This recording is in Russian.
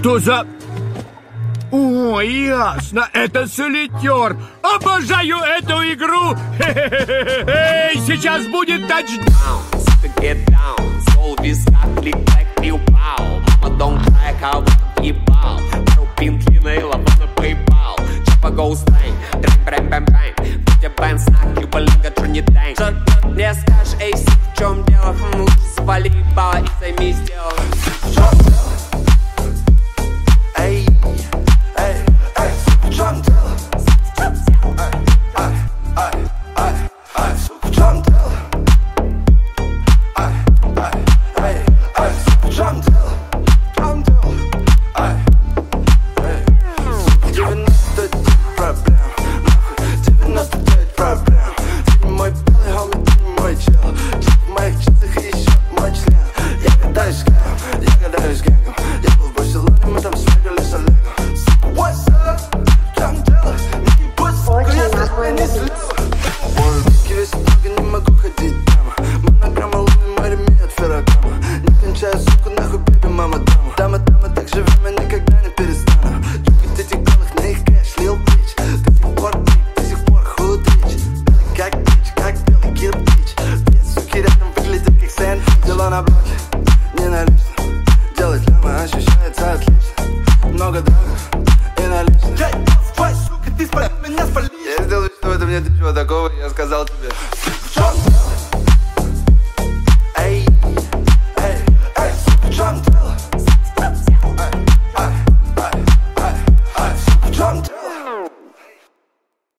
Что за... О, ясно, это солитер. Обожаю эту игру. Эй, сейчас будет тачдаун. Get down, сол в висках, клик-клэк, пиу-пау. Мама, don't cry, кого-то въебал. Пару пинтлина и лавана поебал. Чапа гоу стэнг, дрэнг-брэнг-бэнг-бэнг. Будь я бэн, снак, юбалинга, джорни дэнг. Что мне скажешь, эй, в чем дело? Лучше свали ебало и займись делом. В чем дело? Эй, эй, эй, в чем дело? Ай, ай, ай, ай, в чем дело? Много драк и наличных. Сука, ты спалил меня, спалил. Я сделал, что в этом нет ничего такого, я сказал тебе.